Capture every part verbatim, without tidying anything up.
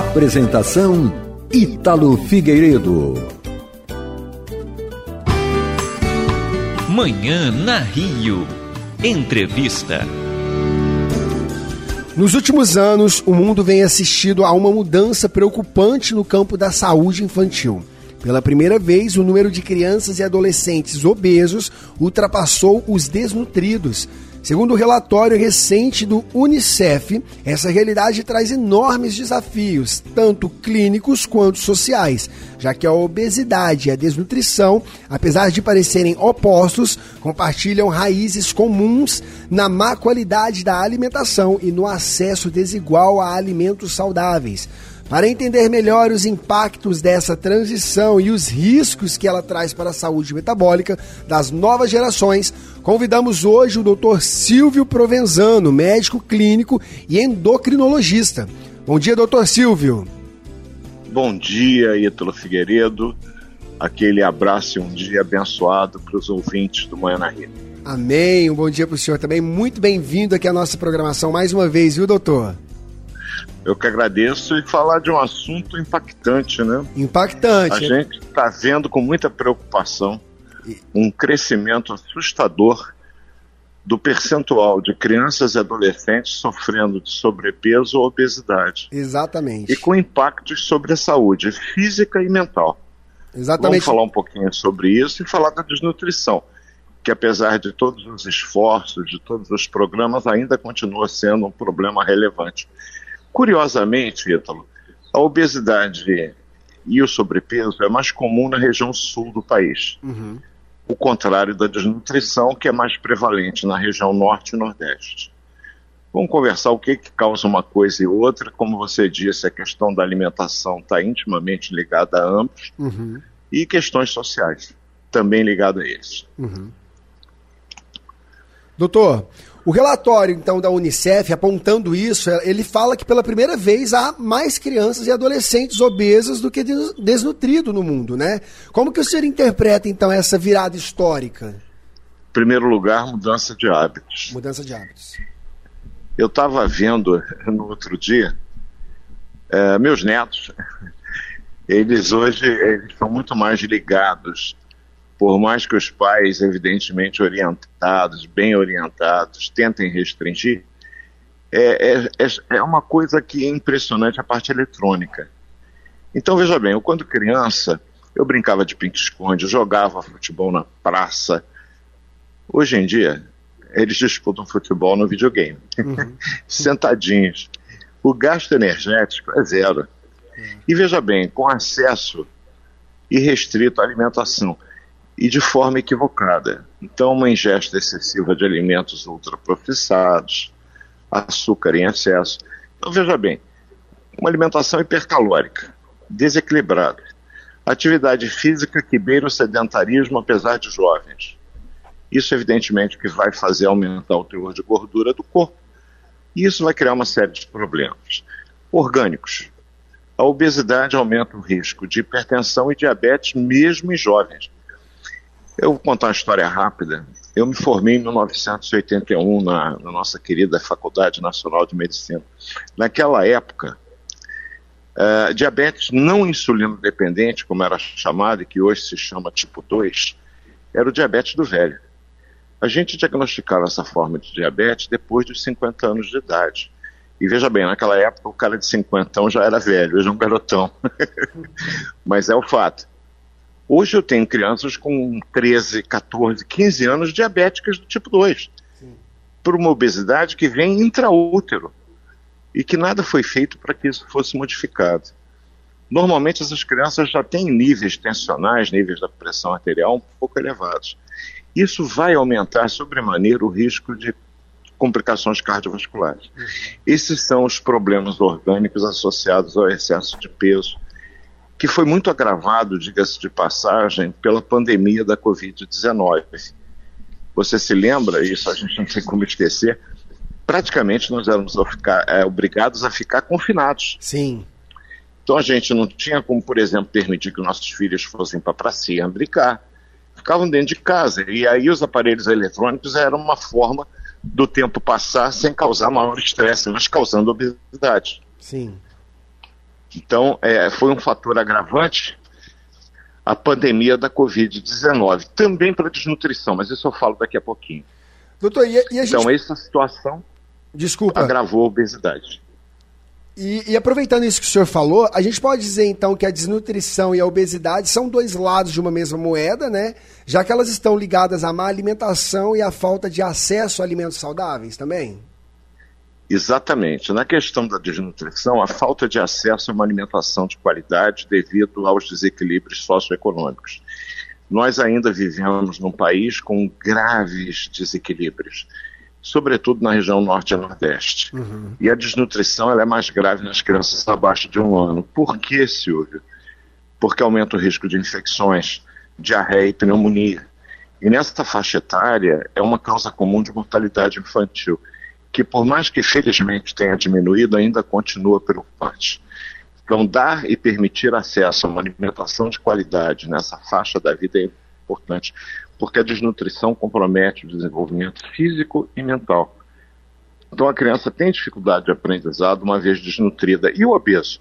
Apresentação Ítalo Figueiredo. Manhã na Rio. Entrevista. Nos últimos anos, o mundo vem assistindo a uma mudança preocupante no campo da saúde infantil. Pela primeira vez, o número de crianças e adolescentes obesos ultrapassou os desnutridos. Segundo o relatório recente do Unicef, essa realidade traz enormes desafios, tanto clínicos quanto sociais, já que a obesidade e a desnutrição, apesar de parecerem opostos, compartilham raízes comuns na má qualidade da alimentação e no acesso desigual a alimentos saudáveis. Para entender melhor os impactos dessa transição e os riscos que ela traz para a saúde metabólica das novas gerações, convidamos hoje o doutor Silvio Provenzano, médico clínico e endocrinologista. Bom dia, doutor Silvio. Bom dia, Ítalo Figueiredo. Aquele abraço e um dia abençoado para os ouvintes do Manhã na Rio. Amém. Um bom dia para o senhor também. Muito bem-vindo aqui à nossa programação mais uma vez, viu, doutor? Eu que agradeço e falar de um assunto impactante, né? Impactante. A gente está vendo com muita preocupação um crescimento assustador do percentual de crianças e adolescentes sofrendo de sobrepeso ou obesidade. Exatamente. E com impactos sobre a saúde física e mental. Exatamente. Vamos falar um pouquinho sobre isso e falar da desnutrição, que apesar de todos os esforços, de todos os programas, ainda continua sendo um problema relevante. Curiosamente, Ítalo, a obesidade e o sobrepeso é mais comum na região sul do país. Uhum. O contrário da desnutrição, que é mais prevalente na região norte e nordeste. Vamos conversar o que, que causa uma coisa e outra. Como você disse, a questão da alimentação está intimamente ligada a ambos. Uhum. E questões sociais, também ligadas a eles. Uhum. Doutor, o relatório, então, da Unicef, apontando isso, ele fala que pela primeira vez há mais crianças e adolescentes obesas do que desnutridos no mundo, né? Como que o senhor interpreta, então, essa virada histórica? Em primeiro lugar, mudança de hábitos. Mudança de hábitos. Eu estava vendo no outro dia, é, meus netos, eles hoje eles são muito mais ligados. Por mais que os pais, evidentemente orientados, bem orientados, tentem restringir, é, é, é uma coisa que é impressionante, a parte eletrônica. Então, veja bem, eu quando criança, eu brincava de pique-esconde, jogava futebol na praça. Hoje em dia, eles disputam futebol no videogame, uhum. sentadinhos. O gasto energético é zero. Uhum. E veja bem, com acesso irrestrito à alimentação, e de forma equivocada. Então, uma ingesta excessiva de alimentos ultraprocessados, açúcar em excesso. Então, veja bem, uma alimentação hipercalórica, desequilibrada, atividade física que beira o sedentarismo apesar de jovens. Isso, evidentemente, que vai fazer aumentar o teor de gordura do corpo. E isso vai criar uma série de problemas orgânicos. A obesidade aumenta o risco de hipertensão e diabetes mesmo em jovens. Eu vou contar uma história rápida. Eu me formei em mil novecentos e oitenta e um na, na nossa querida Faculdade Nacional de Medicina. Naquela época, uh, diabetes não insulino dependente, como era chamado, e que hoje se chama tipo dois, era o diabetes do velho. A gente diagnosticava essa forma de diabetes depois dos cinquenta anos de idade. E veja bem, naquela época o cara de cinquenta já era velho, hoje é um garotão. Mas é o fato. Hoje eu tenho crianças com treze, catorze, quinze anos diabéticas do tipo dois, Sim. por uma obesidade que vem intraútero e que nada foi feito para que isso fosse modificado. Normalmente essas crianças já têm níveis tensionais, níveis da pressão arterial um pouco elevados. Isso vai aumentar sobremaneira o risco de complicações cardiovasculares. Uhum. Esses são os problemas orgânicos associados ao excesso de peso, que foi muito agravado, diga-se de passagem, pela pandemia da covid dezenove. Você se lembra, isso a gente não tem como esquecer, praticamente nós éramos a ficar, é, obrigados a ficar confinados. Sim. Então a gente não tinha como, por exemplo, permitir que nossos filhos fossem para a pracinha brincar. Ficavam dentro de casa, e aí os aparelhos eletrônicos eram uma forma do tempo passar sem causar maior estresse, mas causando obesidade. Sim. Então, é, foi um fator agravante a pandemia da covid dezenove, também para desnutrição, mas isso eu falo daqui a pouquinho. Doutor, e a, e a gente... Então, essa situação Desculpa. agravou a obesidade. E, e aproveitando isso que o senhor falou, a gente pode dizer então que a desnutrição e a obesidade são dois lados de uma mesma moeda, né? Já que elas estão ligadas à má alimentação e à falta de acesso a alimentos saudáveis também? Exatamente. Na questão da desnutrição, a falta de acesso a uma alimentação de qualidade devido aos desequilíbrios socioeconômicos. Nós ainda vivemos num país com graves desequilíbrios, sobretudo na região norte e nordeste. Uhum. E a desnutrição ela é mais grave nas crianças abaixo de um ano. Por que, Silvio? Porque aumenta o risco de infecções, diarreia e pneumonia. E nessa faixa etária é uma causa comum de mortalidade infantil, que por mais que felizmente tenha diminuído, ainda continua preocupante. Então, dar e permitir acesso a uma alimentação de qualidade nessa faixa da vida é importante, porque a desnutrição compromete o desenvolvimento físico e mental. Então, a criança tem dificuldade de aprendizado uma vez desnutrida. E o obeso?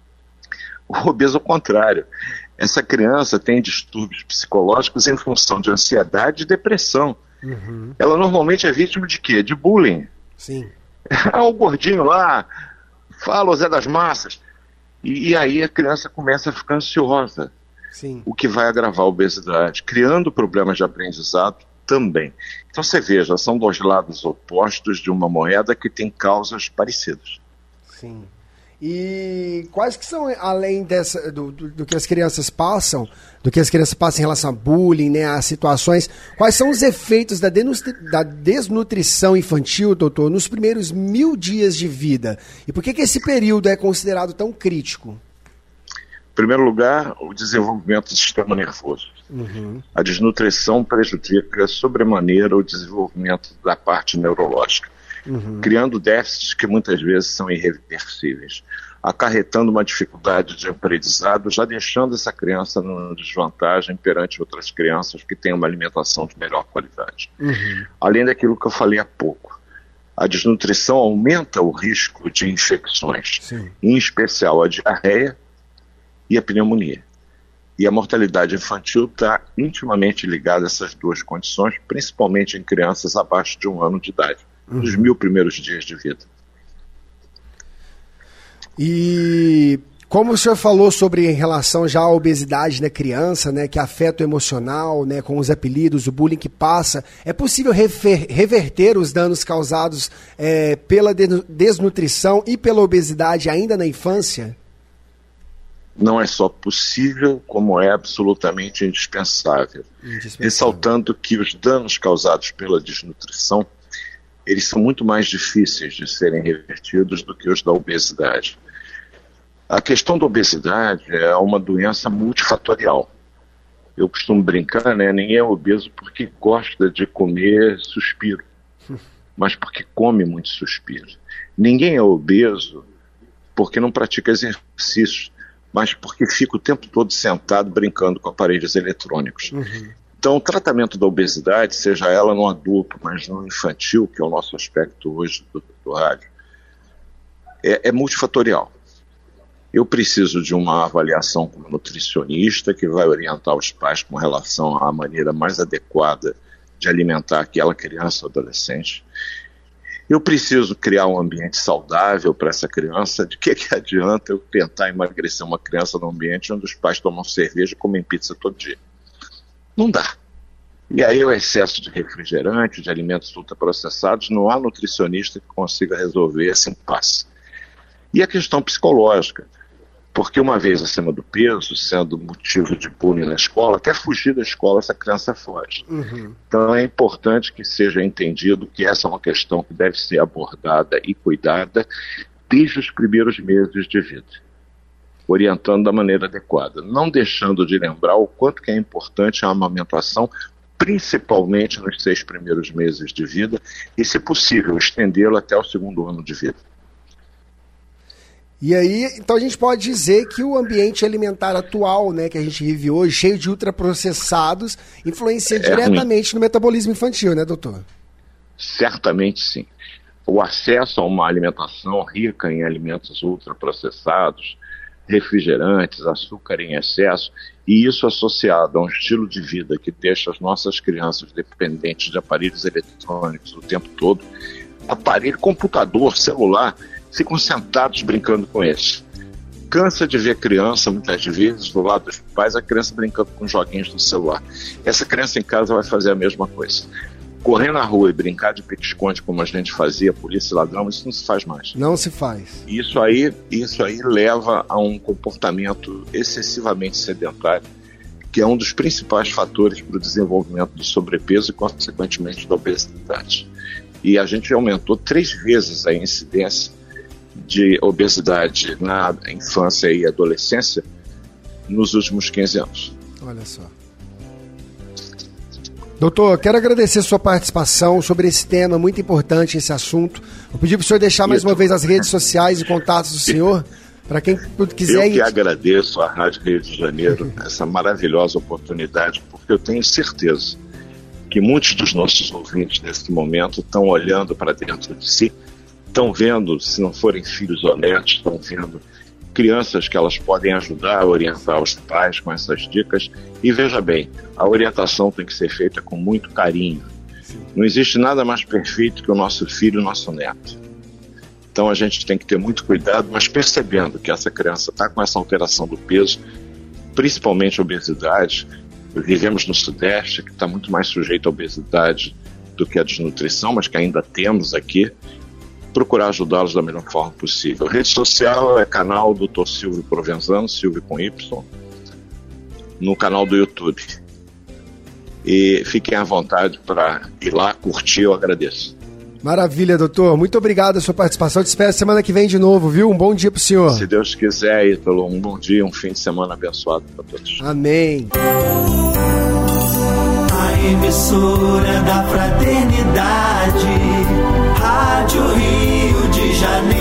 O obeso, ao contrário. Essa criança tem distúrbios psicológicos em função de ansiedade e depressão. Uhum. Ela normalmente é vítima de quê? De bullying. Sim. Ah, o gordinho lá, fala o Zé das Massas. E, e aí a criança começa a ficar ansiosa. Sim. O que vai agravar a obesidade, criando problemas de aprendizado também. Então você veja, são dois lados opostos de uma moeda que tem causas parecidas. Sim. E quais que são, além dessa, do, do, do que as crianças passam, do que as crianças passam em relação a bullying, né, a situações, quais são os efeitos da, denutri, da desnutrição infantil, doutor, nos primeiros mil dias de vida? E por que, que esse período é considerado tão crítico? Em primeiro lugar, o desenvolvimento do sistema nervoso. Uhum. A desnutrição prejudica sobremaneira o desenvolvimento da parte neurológica. Uhum. Criando déficits que muitas vezes são irreversíveis, acarretando uma dificuldade de aprendizado, já deixando essa criança numa desvantagem perante outras crianças que têm uma alimentação de melhor qualidade. Uhum. Além daquilo que eu falei há pouco, a desnutrição aumenta o risco de infecções, Sim. em especial a diarreia e a pneumonia. E a mortalidade infantil está intimamente ligada a essas duas condições, principalmente em crianças abaixo de um ano de idade. Nos mil primeiros dias de vida. E como o senhor falou sobre em relação já à obesidade na criança, né, que afeta o emocional, né, com os apelidos, o bullying que passa, é possível refer, reverter os danos causados é, pela desnutrição e pela obesidade ainda na infância? Não é só possível, como é absolutamente indispensável. indispensável. Ressaltando que os danos causados pela desnutrição eles são muito mais difíceis de serem revertidos do que os da obesidade. A questão da obesidade é uma doença multifatorial. Eu costumo brincar, né? Ninguém é obeso porque gosta de comer suspiro, mas porque come muito suspiro. Ninguém é obeso porque não pratica exercícios, mas porque fica o tempo todo sentado brincando com aparelhos eletrônicos. Uhum. Então, o tratamento da obesidade, seja ela no adulto, mas no infantil, que é o nosso aspecto hoje do, do rádio, é, é multifatorial. Eu preciso de uma avaliação como nutricionista, que vai orientar os pais com relação à maneira mais adequada de alimentar aquela criança ou adolescente. Eu preciso criar um ambiente saudável para essa criança. De que, que adianta eu tentar emagrecer uma criança num ambiente onde os pais tomam cerveja e comem pizza todo dia? Não dá. E aí o excesso de refrigerante, de alimentos ultraprocessados, não há nutricionista que consiga resolver esse impasse. E a questão psicológica, porque uma vez acima do peso, sendo motivo de bullying na escola, até fugir da escola essa criança foge. Uhum. Então é importante que seja entendido que essa é uma questão que deve ser abordada e cuidada desde os primeiros meses de vida, orientando da maneira adequada, não deixando de lembrar o quanto que é importante a amamentação, principalmente nos seis primeiros meses de vida, e, se possível, estendê-la até o segundo ano de vida. E aí, então a gente pode dizer que o ambiente alimentar atual, né, que a gente vive hoje, cheio de ultraprocessados, influencia é diretamente ruim. No metabolismo infantil, né, doutor? Certamente sim. O acesso a uma alimentação rica em alimentos ultraprocessados, refrigerantes, açúcar em excesso, e isso associado a um estilo de vida que deixa as nossas crianças dependentes de aparelhos eletrônicos o tempo todo, aparelho, computador, celular, ficam sentados brincando com eles. Cansa de ver criança, muitas vezes, do lado dos pais, a criança brincando com joguinhos no celular. Essa criança em casa vai fazer a mesma coisa. Correr na rua e brincar de pique-esconde como a gente fazia, polícia e ladrão, isso não se faz mais. Não se faz. Isso aí, isso aí leva a um comportamento excessivamente sedentário, que é um dos principais fatores para o desenvolvimento do sobrepeso e, consequentemente, da obesidade. E a gente aumentou três vezes a incidência de obesidade na infância e adolescência nos últimos quinze anos. Olha só. Doutor, quero agradecer sua participação sobre esse tema muito importante, esse assunto. Eu pedi para o senhor deixar mais uma vez as redes sociais e contatos do senhor, para quem quiser... Eu que agradeço à Rádio Rio de Janeiro essa maravilhosa oportunidade, porque eu tenho certeza que muitos dos nossos ouvintes nesse momento estão olhando para dentro de si, estão vendo, se não forem filhos honestos, estão vendo crianças que elas podem ajudar a orientar os pais com essas dicas. E veja bem, a orientação tem que ser feita com muito carinho. Não existe nada mais perfeito que o nosso filho e o nosso neto. Então a gente tem que ter muito cuidado, mas percebendo que essa criança está com essa alteração do peso, principalmente obesidade. Vivemos no Sudeste, que está muito mais sujeito à obesidade do que à desnutrição, mas que ainda temos aqui. Procurar ajudá-los da melhor forma possível. Rede social é canal doutor Silvio Provenzano, Silvio com Y, no canal do YouTube. E fiquem à vontade para ir lá curtir, eu agradeço. Maravilha, doutor. Muito obrigado pela sua participação. Te espero semana que vem de novo, viu? Um bom dia para o senhor. Se Deus quiser, Ítalo, um bom dia, um fim de semana abençoado para todos. Amém. A emissora da fraternidade, Rádio Rio de Janeiro.